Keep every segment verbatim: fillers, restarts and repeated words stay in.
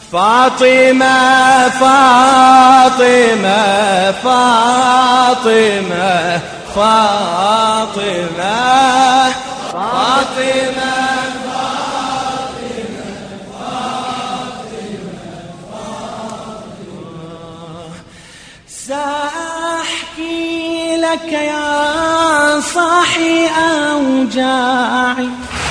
فاطمة فاطمة فاطمة فاطمة فاطمة سأحكي لك يا صاحي أوجاعي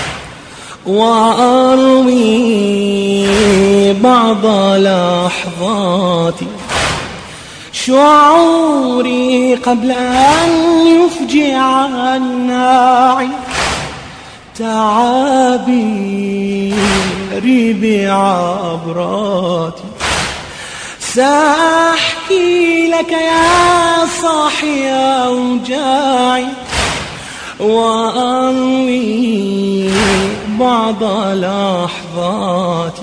وأروي بعض لحظاتي شعوري قبل أن يفجع الناعي تعابيري بعبراتي سأحكي لك يا صاحي أوجاعي وأروي بعض لحظاتي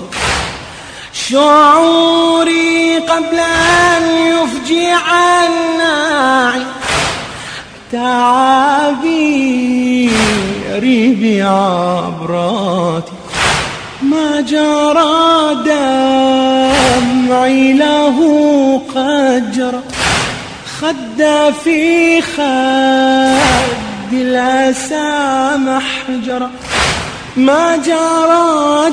شعوري قبل أن يفجع الناعي تعابيري بعبراتي ما جرى دمعي له قد جرى خد في خد الأسى محجرة ما جرى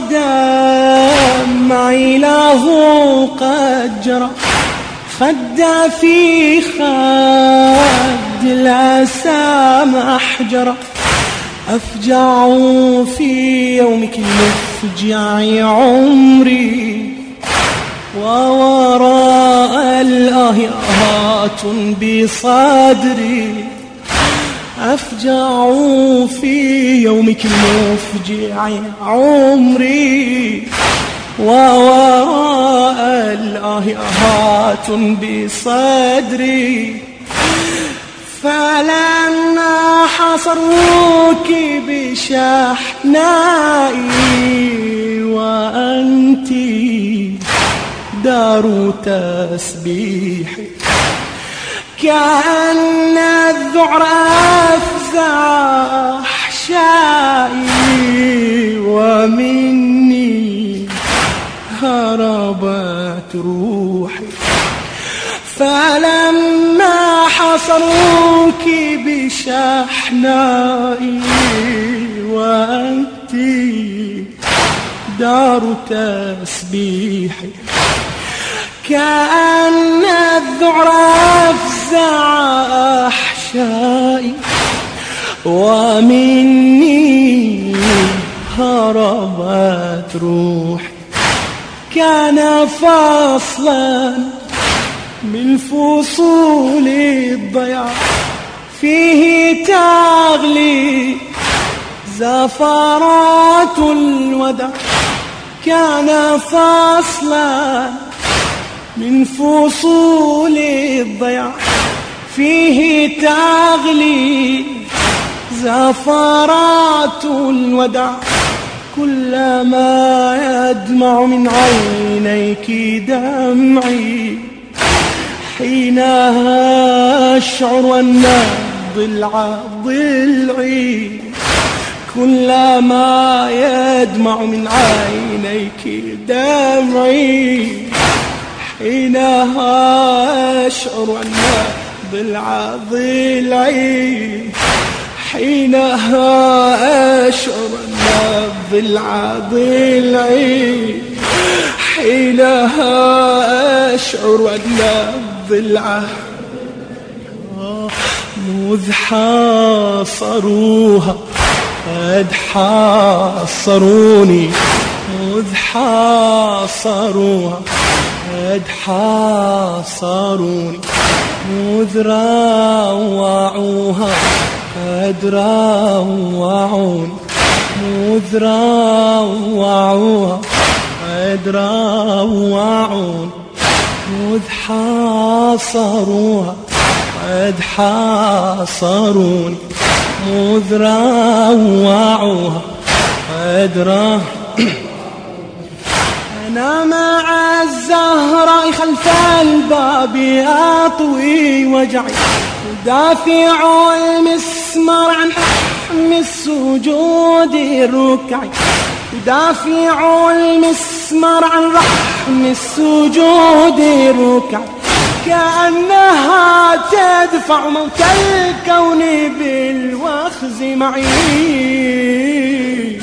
دمعي له قد جرى خد في خد الأسى محجرة أفجع في يومك المفجع عمري ووراء الآه آهات بصدري أفجع في يومك المفجع عمري ووراء الآه آهات بصدري فلما حصروك بشحنائي وأنت دار تسبيحي كأن الذعر أفزع أحشائي ومني هربت روحي فلما حصروك بشحنائي وأنت دار تسبيحي كأن الذعر أفزع أحشائي ومني هربت روحي كان فصلا من فصول الضياع فيه تغلي زفرات الوداع كان فصلا من فصول الضياع فيه تغلي زفرات الوداع كلما يدمع من عينيك دمعي حينها أشعر أن الضلع ضلعي كلما يدمع من عينيك دمعي حينها أشعر أن الضلع ضلعي حينها أشعر أن الضلع ضلعي حينها أشعر أن الضلع مذ حاصروها قد حاصروني مذ حاصروها قد حاصروني مذ روعوها قد روعوني مذ روعوها قد روعوني مذ حاصروها قد حاصروني مذ روعوها قد روعوني أنا مع الزهراء خلف الباب أطوي وجعي دافع المسمار عن ححم السجود الركعي يدافع المسمار عن رحم السجود الركع، كأنها تدفع موت الكون بالوخز معي.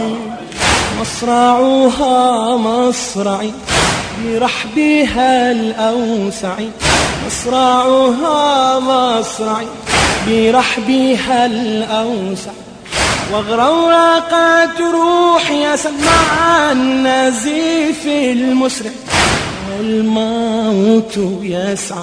مصرعها مصرعي برحبها الأوسعي، مصرعها مصرعي برحبها الأوسع، وغرورقت روحي سمع النزيف المسرع، والموت يسعى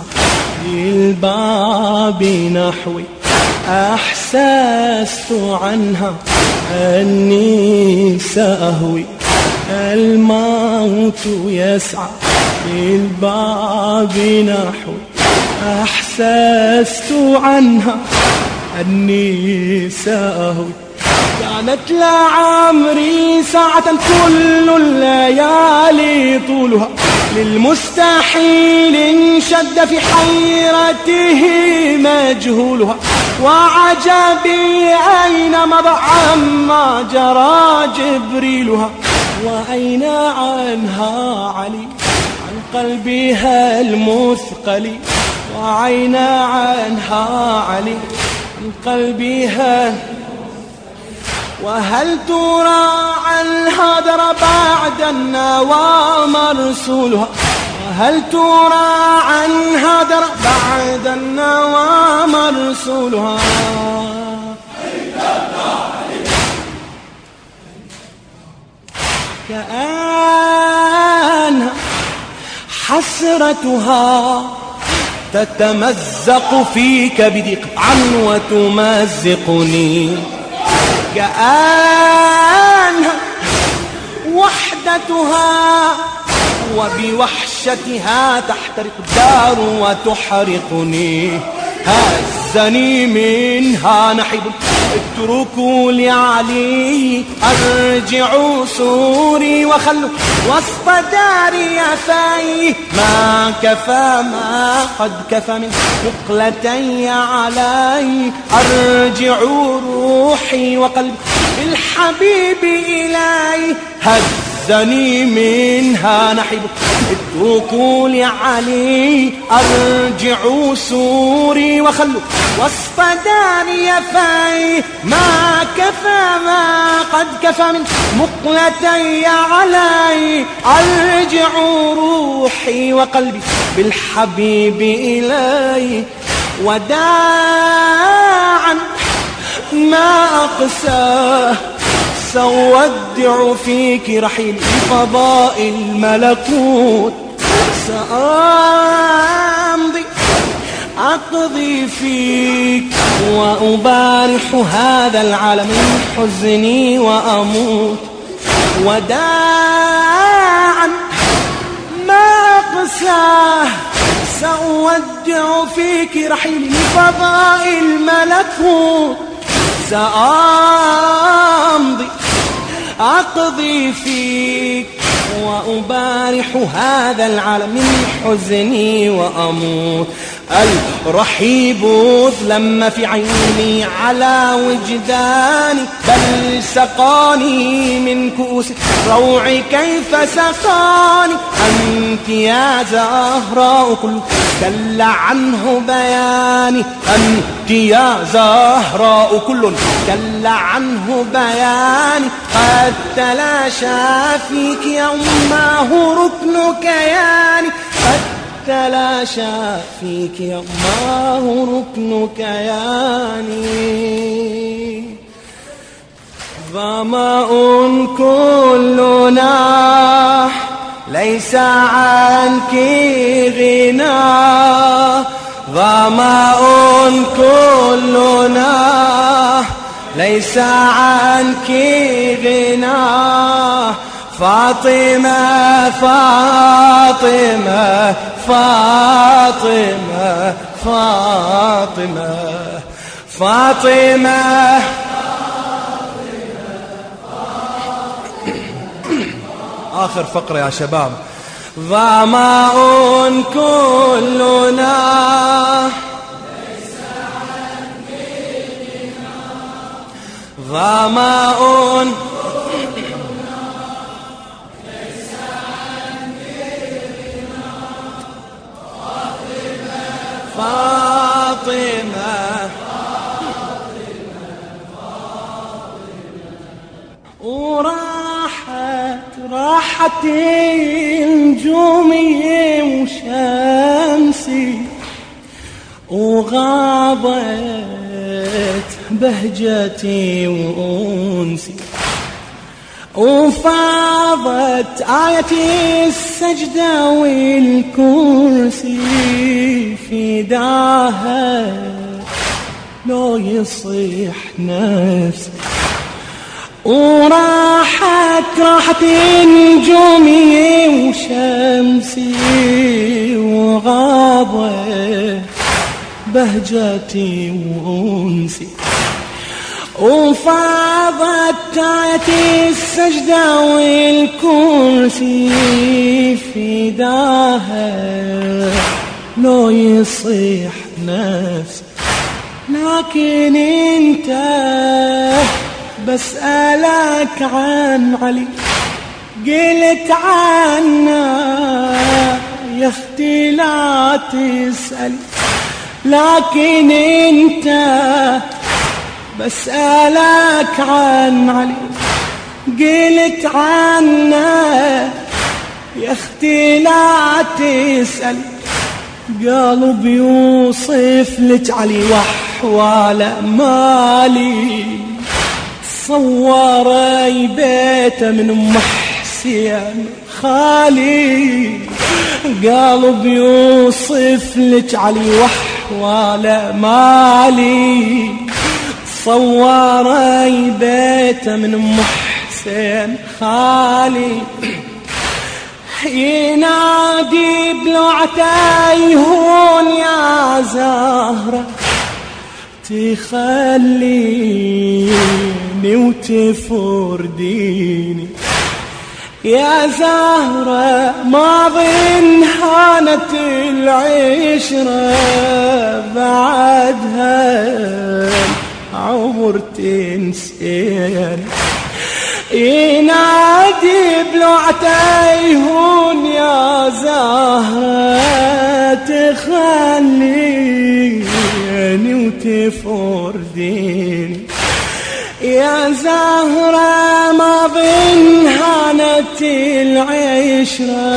للباب نحوي. أحسست عنها أني سأهوي، الموت يسعى للباب نحوي. أحسست عنها أني سأهوي، كانت لعمري ساعة كل الليالي طولها، للمستحيل انشد في حيرته مجهولها. وعجبي أين مضى عما جرى جبريلها، وأين عنها علي عن قلبها المثقل، وأين عنها علي عن قلبها. وهل ترى عنها در بعد النوى مرسولها، وهل ترى عنها در بعد النوى مرسولها. كأنها حسرتها تتمزق في كبدي قطعا وتمزقني، كأنها وحدتها وبوحشتها تحترق الدار وتحرقني. هزني منها نحيب اتركوا لعلي، أرجعوا سوري وخلوا وسط داري فاي. ما كفى ما قد كفى من ثقلتي علي، أرجعوا روحي وقلبي بالحبيب إلي. هزني منها نحيب اتركوا لعلي، أرجعوا سوري وخلوا وسط داري فاي. ما كفى ما قد كفى من مقلتي علي، أرجعوا روحي وقلبي بالحبيب إلي. وداعا ما أقساه سأودع فيك رحيل فضاء الملكوت، سأمضي أقضي فيك وأبارح هذا العالم من حزني وأموت. وداعا ما أقساه سأودع فيك رحيل فضاء الملكوت، سأمضي أقضي فيك وأبارح هذا العالم من حزني وأموت. الرحيب ظلم في عيني على وجداني، بل سقاني من كؤوس روع كيف سقاني. أنت يا زهراء كل دل عنه بياني، أنت يا زهراء كل دل عنه بياني. قد تلاشى فيك يوماه ركن كياني، قد تلاشى فيك يوماه ركن كياني. ظمأ كلنا ليس عنك غنى، ظمأ كلنا ليس عنك غنى. فاطمة فاطمة فاطمة فاطمة فاطمة. آخر فقرة يا شباب. ظمأ كلنا ظمأ فاطمة وراحت راحت نجومي وشمسي وغابت بهجتي وأنسي وفاضت آيتي السجدة والكرسي فداها لو يصيح نفسي وراحت راحت نجومي وشمسي وغابت بهجتي وأنسي وفاضت آيتي السجدة والكرسي فداها لو يصيح نفسي لكن انت بسألك عن علي قلت عنا يا اختي لا تسألي لكن انت بسألك عن علي قلت عنا يا اختي لا تسألي قلب يوصف لك علي وحواله مالي صوري بيته من ام حسين خالي قلب يوصف لك علي وحواله مالي صوري بيته من ام حسين خالي ينادي بلوعتي هون يا زهرة تخليني وتفرديني يا زهرة ما ظن هانت العشرة بعدها عمر تنسين ينادي بلوعتي هون يا زهرة تخليني وتفرديني يا زهرة ما ظن هانت العشرة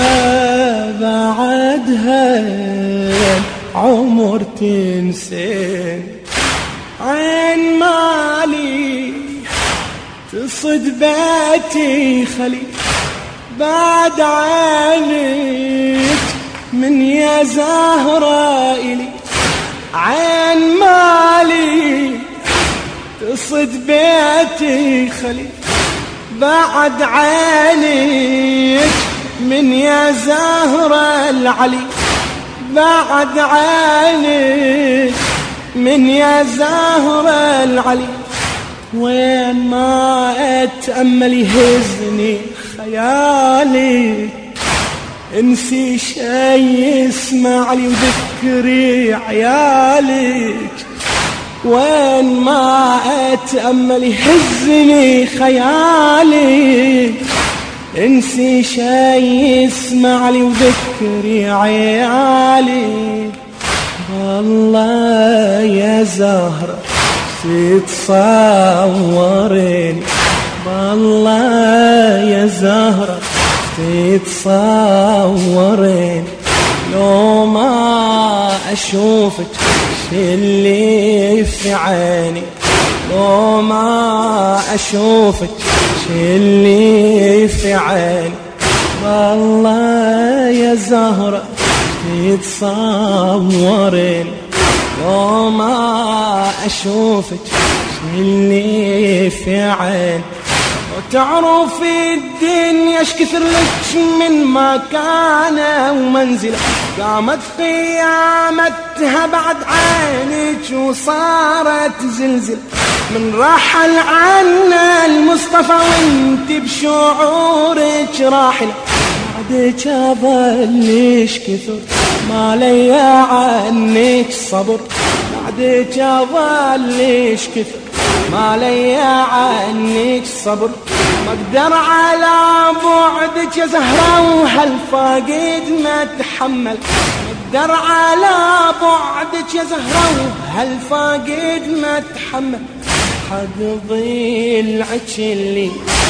بعدها عمر تنسين عين مالي تصد بيتي خلي بعد عينك من يا زهرة إلي عين مالي تصد بيتي خلي بعد عينك من يا زهرة العلي بعد عينك من يا زهرة العلي وين ما أتأمل يهزني خيالي انسي شي اسمع لي وذكري عيالك وين ما أتأمل يهزني خيالي انسي شي اسمع لي وذكري عيالي والله يا زهرة تتصورين والله يا زهرة تتصورين لو ما أشوفك اللي في عيني لو ما أشوفك اللي في عيني والله يا زهرة تتصورين لو ما أشوفك اللي في عين وتعرفي الدنيا ايش كثر لك من مكانه ومنزله قامت قيامتها بعد عينك وصارت زلزل من رحل عنا المصطفى وانت بشعورك راحله بعدك اظلش كثر ما لي عنك صبر بعدك اظلش كثر ما لي عنك صبر ما اقدر على بعدك يا زهرة وهالفاقد ما اتحمل ما مقدر على بعدك يا زهرة وهالفاقد ما تحمل حق ضلعك اللي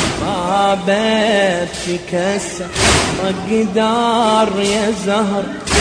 غابت تكسر مقدار يا زهر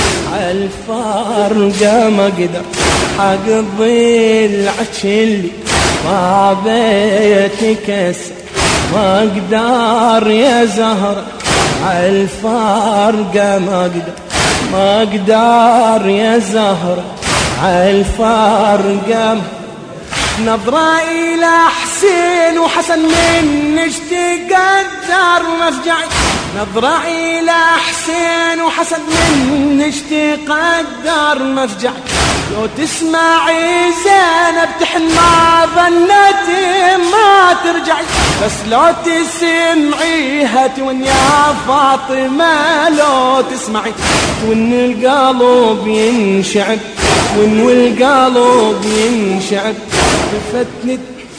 عالفارقة مقدر حق ضلعك اللي غابت تكسر مقدار يا زهر عالفارقة مقدر مقدار يا زهر عالفارقة نظرة إلى حسين وحسن منك تقدر مفجعي نظرة إلى حسين وحسن منك تقدر مفجعي لو تسمعي زينب تحن ما ظنت ما ترجعي بس لو تسمعيها تون يا فاطمة لو تسمعي تون القلب ينشعب تون والقلب ينشعب فتنت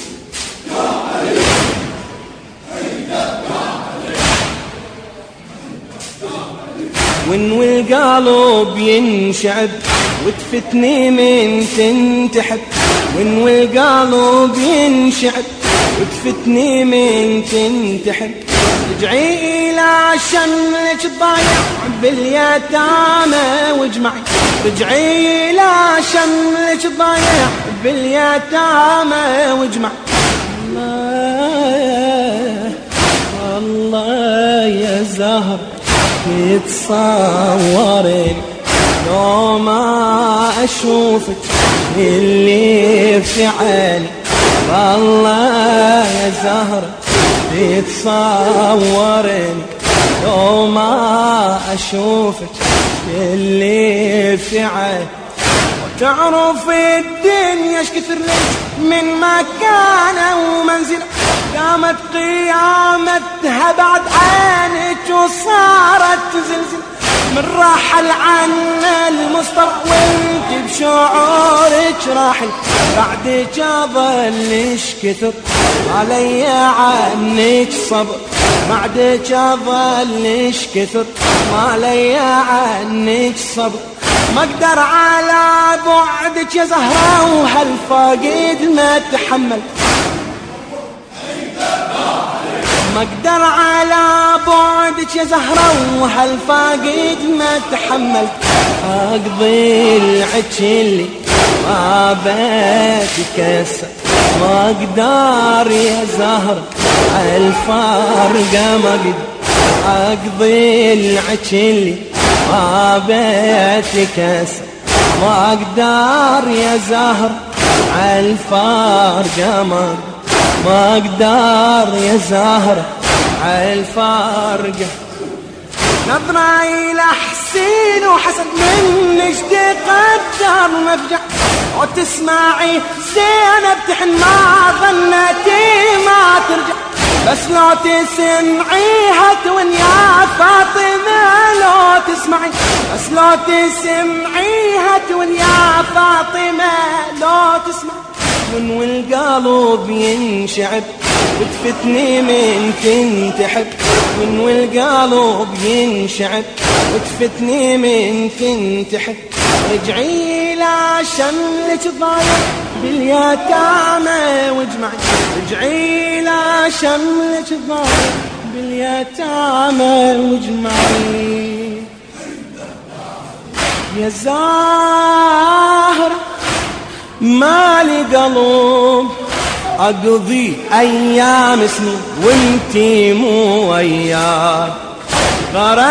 وين والقلب ينشعب وتفتني من تنتحب وين والقلب ينشعب وتفتني من تنتحب رجعي إلى شملك ضايع باليتامى واجمعي رجعي إلى شملك ضايع باليتامى واجمعي الله الله يا زهر يتصورين لو ما أشوفك اللي في عيني والله يا زهر يتصورين لو ما أشوفك اللي في عيني وتعرف الدنيا ايش كثر لك من مكانه ومنزله قامت قيامتها بعد عينك وصارت تزلزل من رحل عنا المصطفى وانت بشعورك راحل بعدك اظلش كثر علي عنك صبر بعدك اظلش كثر علي عنك صبر ما اقدر على بعدك يا زهرة وهالفاقد ما تحمل ما اقدر على بعدك يا زهرة وهالفاقد ما تحمل اقضي العج اللي ما بتكسر ما اقدر يا زهرة هالفارقة ما اقدر اقضي العج اللي ما بتكسر ما اقدر يا زهر عالفارقة ما ما اقدر يا زهر عالفارقة نظرة إلى حسين وحسن منك تقدر مفجع وتسمعي زينب تحن ما ظنتي ما ترجع بس لو تسمعيها تون يا فاطمة لو تسمعي بس لو تسمعيها تون يا فاطمة لو تسمعي من والقلب ينشعب وتفتني من تنتحب من والقلب ينشعب وتفتني من تنتحب رجعي إلى شملك ضايع باليتامى واجمعي رجعي إلى شملك ضايع باليتامى واجمعي يا زهرة ما لي قلب أقضي أيام سنين وانتي مو وياي غرسنا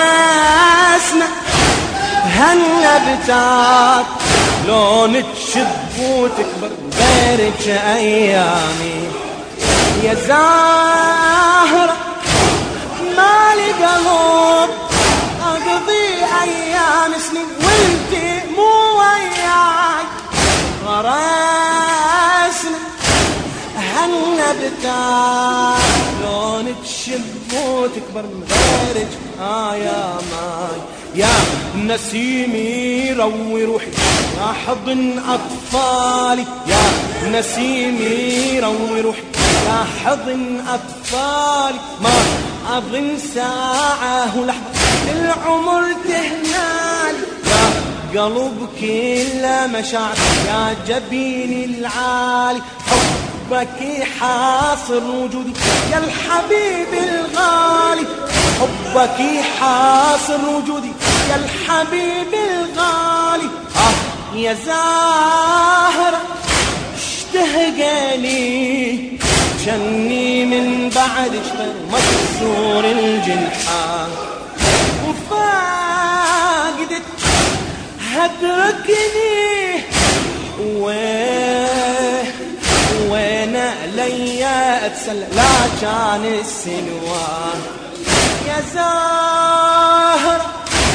هالنبتات لون تشب وتكبر غيرك أيامي يا زهرة ما لي قلب أقضي أيام سنين وانتي مو وياي غرسنا هالنبتات لون تشب وتكبر من غيرك آه يا ماي يا نسيمي روي روحي يا حضن أطفالي يا نسيمي روي روحي يا حضن أطفالي ما أظن ساعة ولحظة العمر تهنالي يا قلب كله مشاعر يا جبيني العالي، حبك يحاصر وجودي يا الحبيب الغالي، حبك يحاصر وجودي يا الحبيب الغالي. آه يا زاهرة اشتهقني جني من بعد اشتر مكسور الجنحان، وفاقدك هتركني وين وين ليا اتسلى لا كان السنوان. يا زاهرة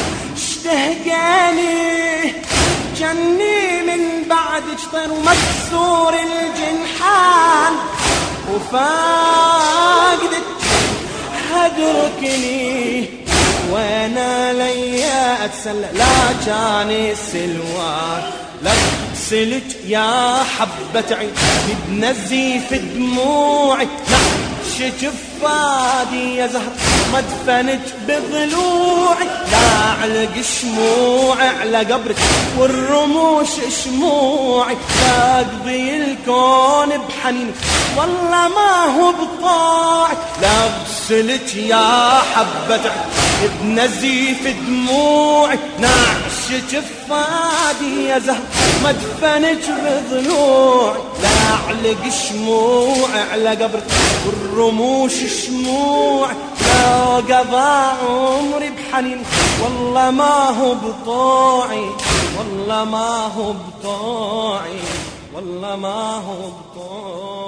اشتهقني جني من بعد اشطر ومكسور الجنحان، وفاقدك هدركني وانا ليا اتسلى لا كان السلوان. لك سلت يا حبة عين بنزيف دموعي، نعشت فادي يا زهر مدفنك بضلوعي، لا علق شموعي على قبرك والرموش شموعي، لا اقضي الكون بحنينك والله ما هو بطاعي. لا غسلت يا حبة عين بنزيف دموعي، نعشت فادي يا زهر مدفنك بضلوعي، لا اعلق شموعي على قبرك والرموش شموعي، لا قضى عمري بحنين والله ما هو بطاعي، والله ما هو بطاعي، والله ما هو بطاعي.